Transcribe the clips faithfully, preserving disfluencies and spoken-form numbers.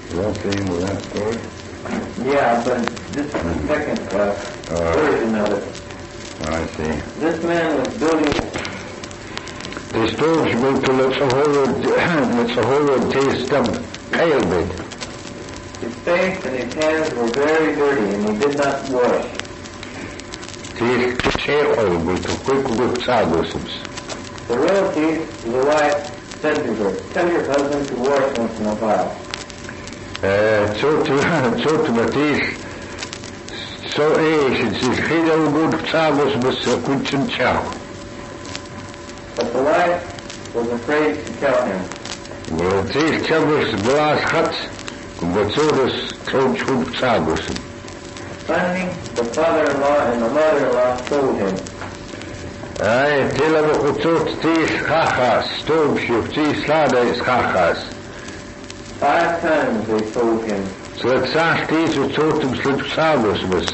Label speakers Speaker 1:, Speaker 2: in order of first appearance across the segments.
Speaker 1: Is that the end of that story?
Speaker 2: Yeah, but this is the second uh,
Speaker 1: Uh,
Speaker 2: version of it.
Speaker 1: I see.
Speaker 2: This man was building,
Speaker 1: Det står som ut till ett så hård, ett så hård tillstånd, kajlbit.
Speaker 2: his face and his hands were very dirty, and he did not wash.
Speaker 1: Till tjejkolbit och skickligt sagosums.
Speaker 2: The relative, the wife, said to her, "Tell your husband to wash once in a while."
Speaker 1: Så till, så till Mattis, så är det sig skida och god sagosmus och kutsen tjau.
Speaker 2: But the wife was afraid to tell him.
Speaker 1: Mattis tjabus glas hats, kubatsodus troch hud sagosum.
Speaker 2: Finally, the father-in-law and the mother-in-law told him.
Speaker 1: Ai, tela bo kutsot tis hachas, stov shuf tis lada is hachas.
Speaker 2: Five times they told him.
Speaker 1: So it says tis utsotum slut sagosmus.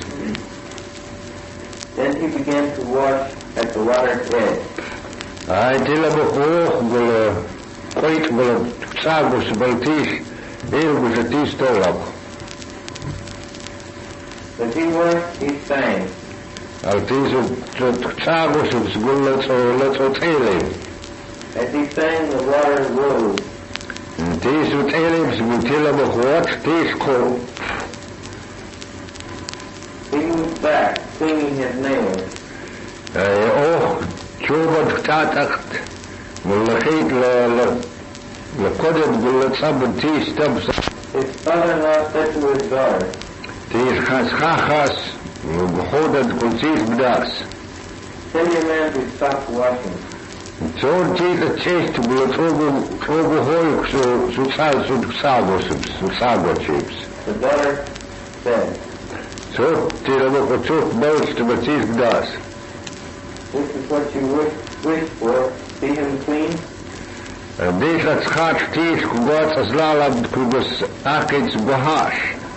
Speaker 2: Then he began to wash at the water's edge.
Speaker 1: Ai, tela bo kuch gula, koit gula sagos bal tis, ilgus a tis tolab.
Speaker 2: As he washed, he sang.
Speaker 1: Al tis sagosums gula so letso tele.
Speaker 2: As he sang, the water rose.
Speaker 1: Tis utelibs gutila bo kuat tis ko.
Speaker 2: He moved back, cleaning his nails.
Speaker 1: Ai, oh, chubad tatacht, gula khit la la la kodet gula tsab tis tabs.
Speaker 2: His father-in-law said to his daughter,
Speaker 1: Tis khas khas, ghodat kultis bdas.
Speaker 2: "Tell your man to stop washing."
Speaker 1: So tis a chest gula togu togu hoyuk so so sal so sagosums, so sagochips.
Speaker 2: The daughter said,
Speaker 1: So tira bo kutsut boats to batis bdas.
Speaker 2: "This is what you wish, wish for. See him clean?"
Speaker 1: Dis at schat tis kugots azlalab kubus akits bahash.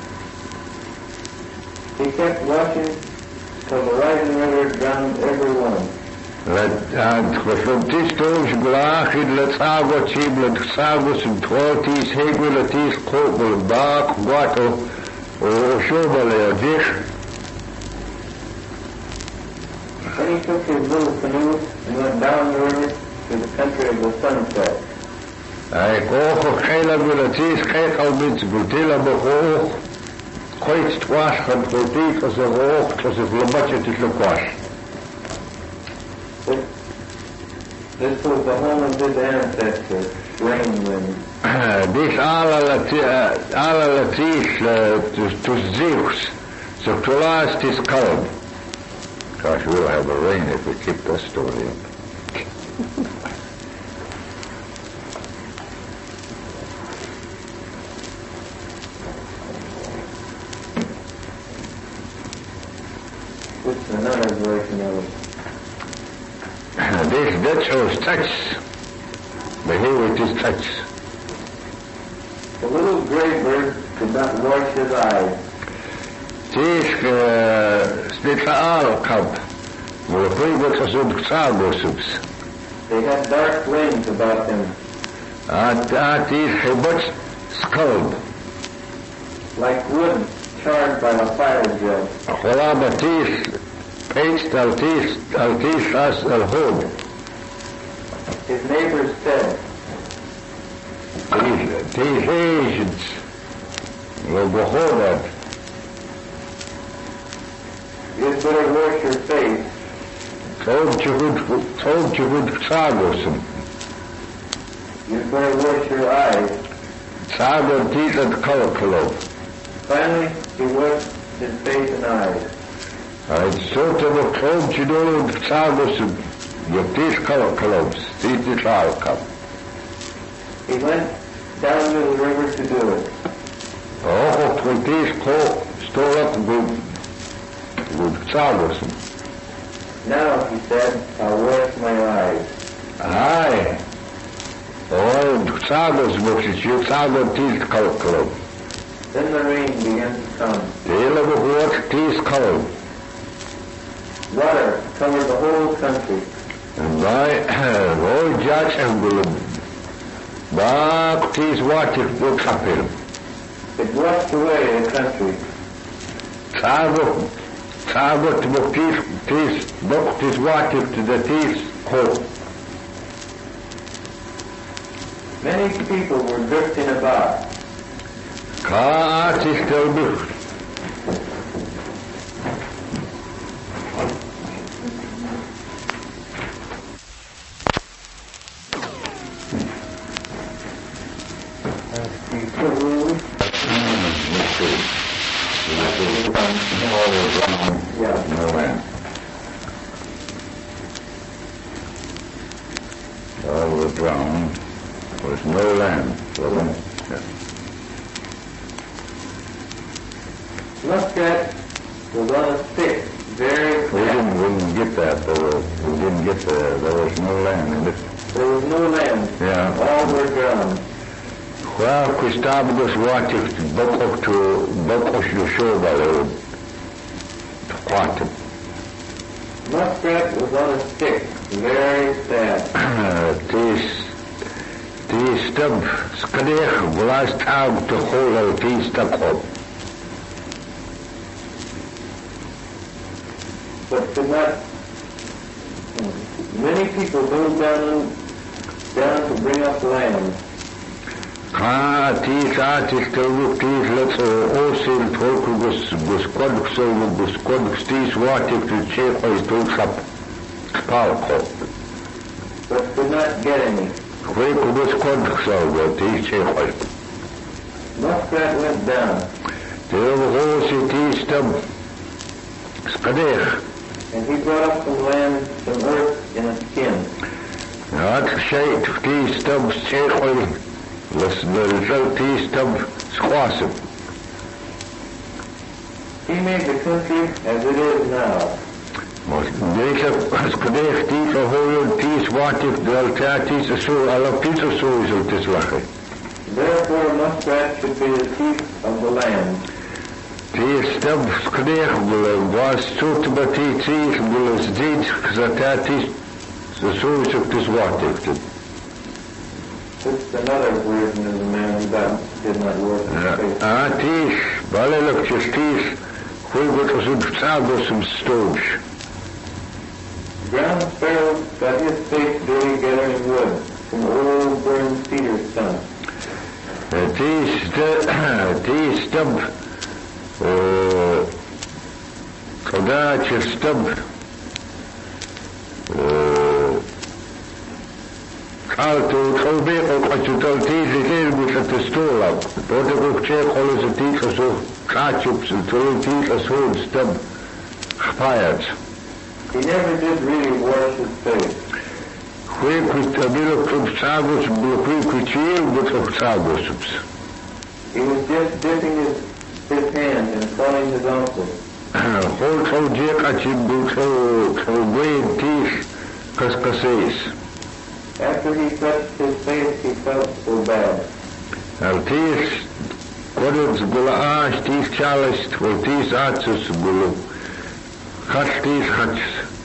Speaker 2: He kept washing till the rising river drowned every one.
Speaker 1: And khosum tis tos glachid let sago chib let sagos and twartis hegul tis kobul bak guato o shobale adich.
Speaker 2: Then he took his little canoe and went down the river to the country of the sunset.
Speaker 1: Ai kocho khela gulatis khekal bits gutila bocho khoit twash khan khotit as a roch as a globachet is lokwash.
Speaker 2: This, this was the home of his ancestors, rain wind.
Speaker 1: This ala lati ala latis to Zeus. So to last is called. Gosh, we'll have a rain if we keep this story up.
Speaker 2: This is another version of it.
Speaker 1: This Dutch was touch. But here it is touch.
Speaker 2: The little gray bird could not wash his eyes.
Speaker 1: This spitfaal kab. Well, the people are so sagosums.
Speaker 2: They had dark wings about them,
Speaker 1: At at is hebot scald.
Speaker 2: like wood charred by a fire drill.
Speaker 1: Hola batis paste altis altis as alhod.
Speaker 2: His neighbors said,
Speaker 1: These agents will go forward.
Speaker 2: "You'd better wash your face."
Speaker 1: Told you good told you good sagosum.
Speaker 2: "You'd better wash your eyes."
Speaker 1: Sago teeth and color color.
Speaker 2: Finally, he washed his face and eyes.
Speaker 1: I sort of told you don't sagosum. Your teeth color colors. Teeth is all cup.
Speaker 2: He went down to the river to do it.
Speaker 1: Oh, with these cold store up good good sagosum.
Speaker 2: "Now," he said, "I'll wash my eyes."
Speaker 1: Aye. Oh, sagos books you sago teeth color color.
Speaker 2: Then the rain began to come.
Speaker 1: Tail of what teeth color.
Speaker 2: Water covered the whole country.
Speaker 1: And by all judge and good. Back teeth what it looks up here.
Speaker 2: It washed away the country.
Speaker 1: Tago, tago to book this, this, book this water to the this hope.
Speaker 2: Many people were drifting about.
Speaker 1: Ka artist still be.
Speaker 2: Yeah.
Speaker 1: No land. All was drowned. There was no land for them. Yeah.
Speaker 2: Muskrat was on a stick, very
Speaker 1: We
Speaker 2: flat.
Speaker 1: didn't, we didn't get that, though. We didn't get there. There was no land in it.
Speaker 2: There was no land.
Speaker 1: Yeah.
Speaker 2: All were drowned.
Speaker 1: Well, Christabulus watched Bokok to Bokok to Shobal to Quantum.
Speaker 2: Muskrat was on a stick, very sad.
Speaker 1: This, this stub, Skadech, last time to hold out this stub up.
Speaker 2: But could not. Many people go down, down to bring up land.
Speaker 1: Ah, these artists look these little ocean folk was was quite so was quite these water to check is to up sparkle.
Speaker 2: But could not get any.
Speaker 1: We could was quite so but these check.
Speaker 2: Muskrat went down.
Speaker 1: The ocean these stub Skadech.
Speaker 2: And he brought up some land, some earth in a skin.
Speaker 1: Not shape these stubs check. The result these stub squassing.
Speaker 2: He made the country as it is now.
Speaker 1: Deze Skadech these a whole these water the alternatives so I love these so is this lachen.
Speaker 2: Therefore Muskrat should be the chief of the land.
Speaker 1: Die stub Skadech was so to be these will is deed alternatives so is of this water.
Speaker 2: This is another version of the man who got, did not work in space.
Speaker 1: Ah, these, balelijk these, hoe wordt als een sagos some stoves.
Speaker 2: Ground sparrow got his face dirty gathering wood from old burned cedar stumps.
Speaker 1: These, these stub, uh, soldaatje stub, uh, Alto, zo weer ook als je dan deze keer moet het de stoel op. Dat ik ook zeg, alles het niet zo gaatje op zijn troon, niet als zo'n stem gepaard.
Speaker 2: He never did really wash his face.
Speaker 1: Goeie kustabilok op sagos, goeie kutje, wat op sagos.
Speaker 2: He was just dipping his, his hand and calling his uncle.
Speaker 1: Gewoon zo dik als je doet, zo, zo goeie tief, kaskasees.
Speaker 2: After he touched his face, he felt so bad.
Speaker 1: En tief, kodens gula aas, tief chalist, wel tief aatses gulu. Hats tief hats.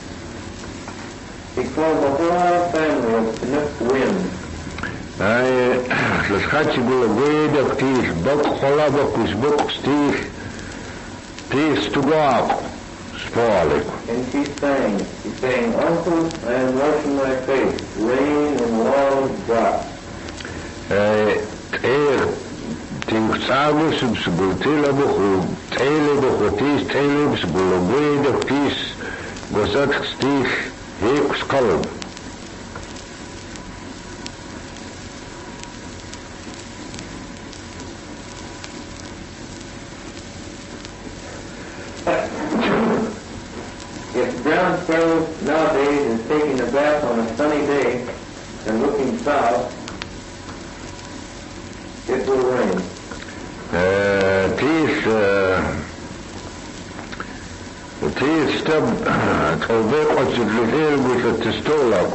Speaker 2: He called the whole family of Chinook Wind.
Speaker 1: Hij, het schatje gula goeie op tief, bok hola bokus boks tief, tief stugak, spoorlijk.
Speaker 2: And she sang. She sang, Uncle, I am washing my face. Rain and long drops.
Speaker 1: Hij, eer, tief sagus op z'n gultila boku, teile boku tief, teile op z'n gula goeie op tief, gozat tief, heek skalm.
Speaker 2: If ground sparrow nowadays is taking a bath on a sunny day and looking south, it will rain.
Speaker 1: Tief, tief stub, tolbek wat je verveel moet het te stolak.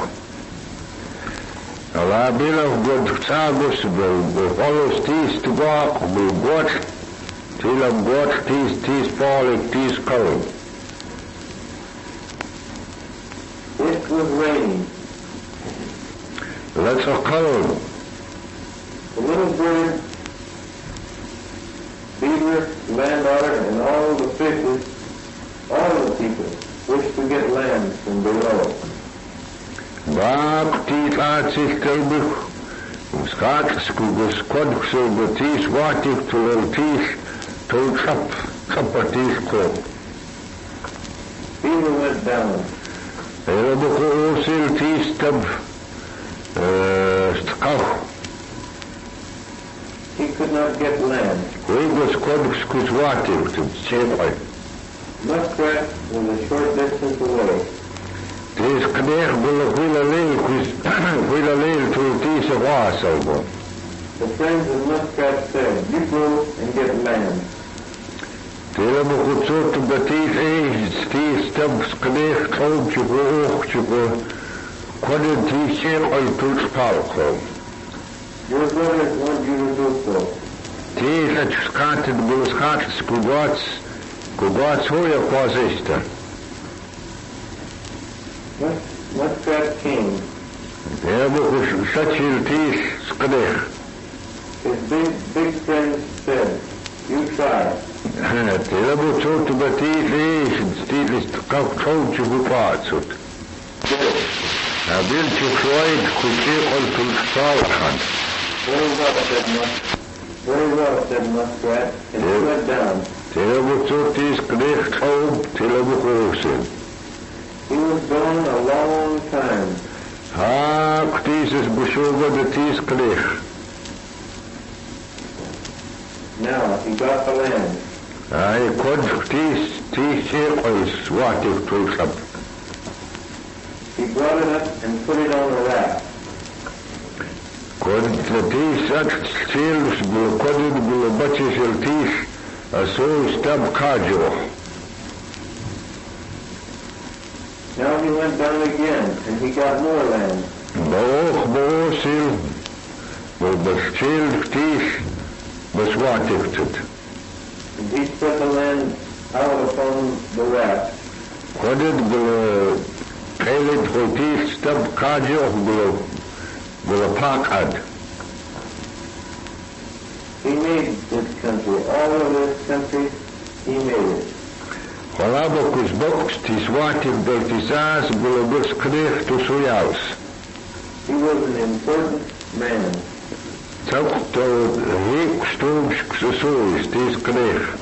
Speaker 1: La bila god sagus, go follows tief to walk, go got, till I'm got tief, tief falling, tief color.
Speaker 2: It was raining.
Speaker 1: Let's a color.
Speaker 2: The little bird younger landowner and all the fishes, all the people, wish to get land from below.
Speaker 1: Bak die gaat zich telbuk, schaat skugus kodk so betis watik tulol tis tol chap chapatis ko.
Speaker 2: Peter went down.
Speaker 1: Ele buko osil tis tab stkach.
Speaker 2: He could not get land.
Speaker 1: Wegus kodk skus watik to chepai.
Speaker 2: Muskrat was a short distance away.
Speaker 1: Tis knecht bulle huile leil kus huile leil to tis a was albo.
Speaker 2: The friends of Muskrat said, you go and get land.
Speaker 1: Tele buko zot betis eis tis tab knecht koop chuko och chuko kodin tis chel al tul spalko.
Speaker 2: Your brothers want you to do so.
Speaker 1: Tis at skatet bulle skatet skugats skugats hoja kwazista.
Speaker 2: Muskrat came.
Speaker 1: Ele buko shachil tis sknech.
Speaker 2: His big, big friends said, you try.
Speaker 1: Tele buko zot betis eis tis ist kap koop chuko patsut. Na bil chukroid kuche al tul spalkan.
Speaker 2: Very well, said Muskrat. Very well, said Muskrat, and he went down.
Speaker 1: Tele buko zot tis knecht koop tele buko osil.
Speaker 2: He was gone a long time.
Speaker 1: Ha, tis is bushoga de tis knecht.
Speaker 2: Now he got the land.
Speaker 1: Ai kod tis tis chel swatik tul chap.
Speaker 2: He brought it up and put it on a raft.
Speaker 1: Kod tis at chel bulo kodin bulo bache shel tis aso stab kajo.
Speaker 2: Now he went down again, and he got more land.
Speaker 1: Baoch baosil bul bashchel tis baswatik tut.
Speaker 2: And he spread the land out upon the raft.
Speaker 1: Kodin bulo pelit hol tis stab kajo bulo bulo pakad.
Speaker 2: He made this country. All of this country, he made it.
Speaker 1: Holabokus boks tis watik del tisas bulo bus knecht to sujaus.
Speaker 2: He was an important man.
Speaker 1: Tok to hik stums ksusuis tis knecht.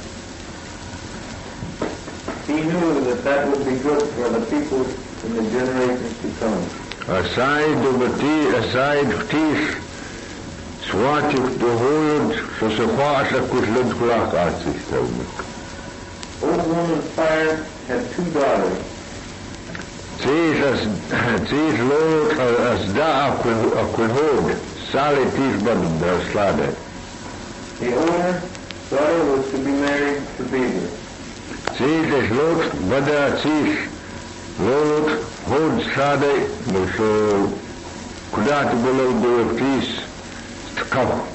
Speaker 2: He knew that that would be good for the people in the generations to come.
Speaker 1: Aside do beti aside tis swatik to hoyod so se khwasha kus lid kulak artist telmik.
Speaker 2: Old woman Fire had two daughters.
Speaker 1: Tis as tis lord as da akun hod sale tis bad der slade.
Speaker 2: The owner daughter was to be married to Beaver.
Speaker 1: Tis as lord bada tis lord hod slade so kudat below do tis stkaf.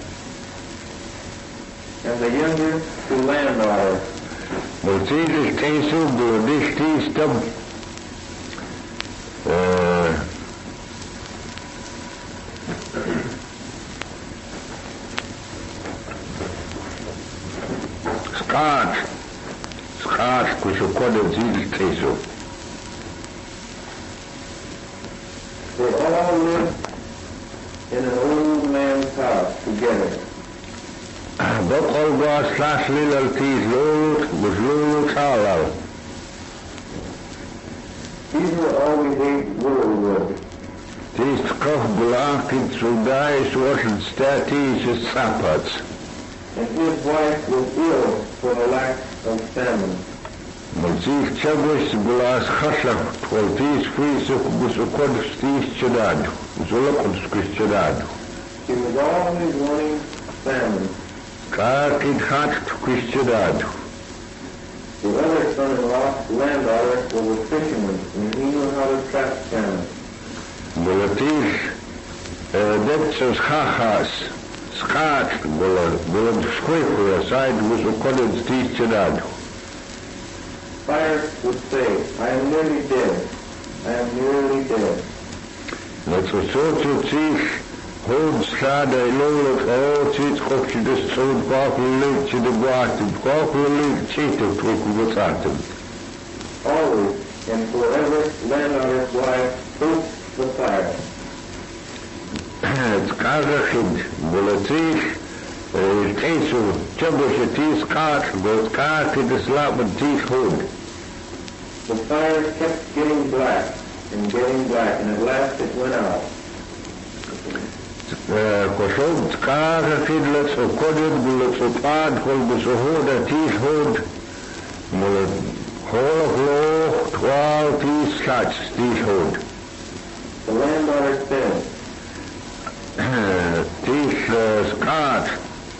Speaker 2: And the younger to landowner.
Speaker 1: Maar tis is teso do dis tis tab uh Scott Scott kusho kode tis teso.
Speaker 2: They all lived in an old man's house together.
Speaker 1: Bok olga slash lilal tis lolut was lolut halal.
Speaker 2: Beaver always ate willow wood.
Speaker 1: Tis koch blakit sudai sorten statis is sapats.
Speaker 2: And his wife was ill for the lack of salmon.
Speaker 1: Maar tis chagos blas khashlak twal tis frisuk busukod tis chadadu. Zolakod skis chadadu.
Speaker 2: She was always wanting salmon.
Speaker 1: Kakid hat kwistjadadu.
Speaker 2: The other son-in-law, landowner, was a fisherman, and he knew how to trap salmon.
Speaker 1: Bulatis depsos chachas schat bulan squeaker aside was a college teachadadu.
Speaker 2: Fire would say, I am nearly dead. I am nearly dead.
Speaker 1: Let's also teach Hold strada e lolo o tit kopje de stroot bakelijk to the water bakelijk cheated to kubasatum.
Speaker 2: Always and forever landowner's wife puts the fire.
Speaker 1: Het kaartgid, boletisch, het ezel, tjabosje ties kaart, wordt kaart in de slaap met ties hoed.
Speaker 2: The fire kept getting black and getting black, and at last it went out.
Speaker 1: Koshot kaartgid lets op kodet, lets op aard, volgens de hoed, ties hoed, molet hoog loog, twaalf ties schatz, ties hoed.
Speaker 2: The landowner said,
Speaker 1: ties skaat.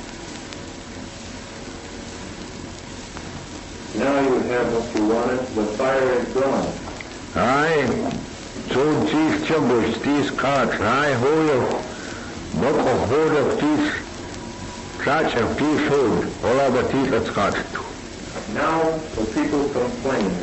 Speaker 2: now you have what you wanted, the fire is gone.
Speaker 1: Ai, zo ties tjabos, ties kaart, ai hoog, boko hoog of ties schatz of ties hoed, ola ba ties het skaat.
Speaker 2: Now the people complained.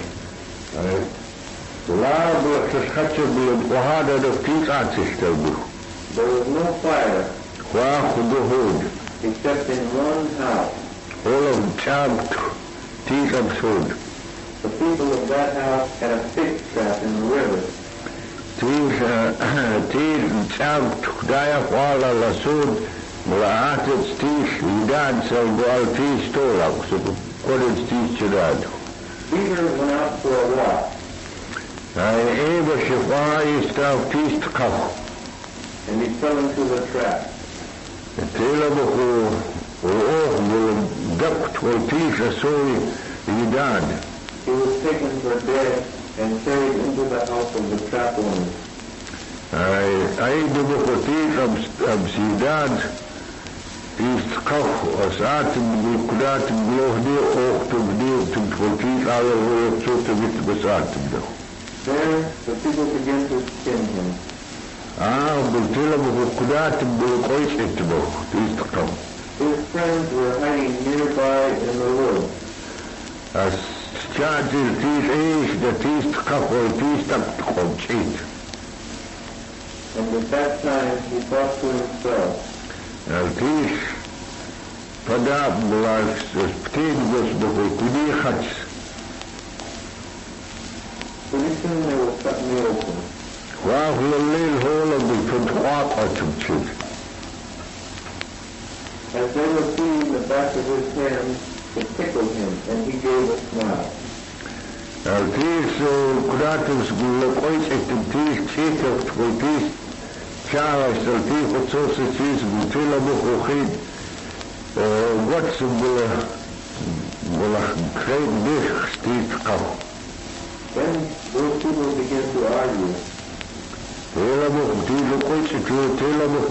Speaker 1: Laat de schatje bloed, we hadden de ties uitgesteld.
Speaker 2: There was no fire
Speaker 1: Waar goede hoed,
Speaker 2: except in one house.
Speaker 1: all of champed ties of hoed.
Speaker 2: The people of that house had a fish trap in the river.
Speaker 1: Ties, ties champed, daya wala la soed, la atet ties, idad sal goal ties tolak, so kodet ties chedad.
Speaker 2: Peter went out for a walk,
Speaker 1: Hij even shefa is daar ties te kach.
Speaker 2: and he fell into the trap.
Speaker 1: Het hele begon, oog, wil dukt, wil ties, zo idad.
Speaker 2: He was taken for dead and carried into the house of the trap owner.
Speaker 1: Hij, hij de begon ties op sidad, ties te kach, als atem, kudatem, geloof die oog te bedeeld, wil ties alle hoog zo te wit besatem.
Speaker 2: There the people began to skin him.
Speaker 1: Ah, bultila begon kudatem, wil ooit het begon, ties te kach.
Speaker 2: His friends were hiding nearby in the woods.
Speaker 1: As charges ties is, dat ties te kach, wil ties te kach, cheat.
Speaker 2: And at that time he thought to himself,
Speaker 1: Het is vandaag belangrijk, het betekent dat we kunnen gaan.
Speaker 2: pretty soon they will cut me open.
Speaker 1: Waar we alleen holen we van het kwaad uit hem zit.
Speaker 2: As they were feeling the back of his hands, it tickled him, and he gave a smile.
Speaker 1: Het is gratis, we ooit echt een ties cheat of het is Charles, het is wat zo zit is, we willen nog ook geen wat ze willen willen geen dicht stiet kan.
Speaker 2: Then those people began to argue.
Speaker 1: Helemaal op die locatie, het helemaal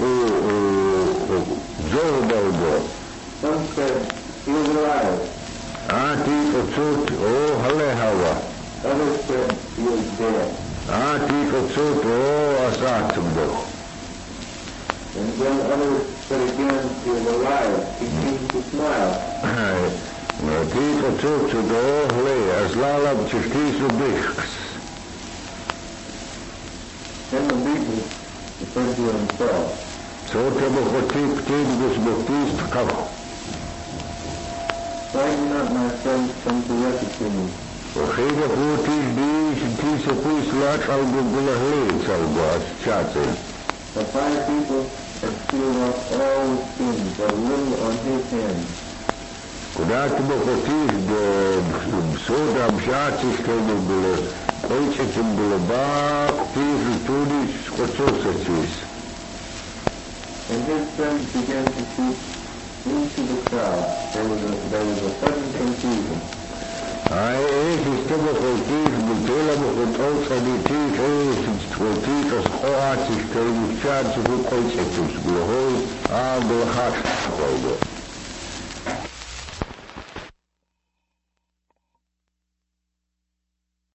Speaker 1: zo bouwbaar.
Speaker 2: Some said he was alive.
Speaker 1: Ah, die verzoekt, oh, halle hawa.
Speaker 2: Others said he was dead.
Speaker 1: Ah, die verzoekt, oh, asaat hem nog.
Speaker 2: And then others said again he was alive. He seemed to smile.
Speaker 1: Die verzoekt, oh, halle, as lalab tjefties op dichts.
Speaker 2: Then the people said to himself,
Speaker 1: Zo te begotiep, die dus begotiep kaf.
Speaker 2: why did not my friends come to rescue me?
Speaker 1: Geef goed is die, die se goed laat al de gulagleed zal was, chatten.
Speaker 2: The five people had sealed up all the skins that little on his hands.
Speaker 1: Kudat begotiep, de soda chatten kunnen gullen. Ooit het een gullabak, die vertoedis, wat zo is.
Speaker 2: And his friends began to shoot into the crowd. There was a, there was a sudden confusion.
Speaker 1: Hij is is te begotiep, de hele begotiep van die tief is, het begotiep als gehaald is, tegen de chatten voor ooit het is. Behoor, aan de hart.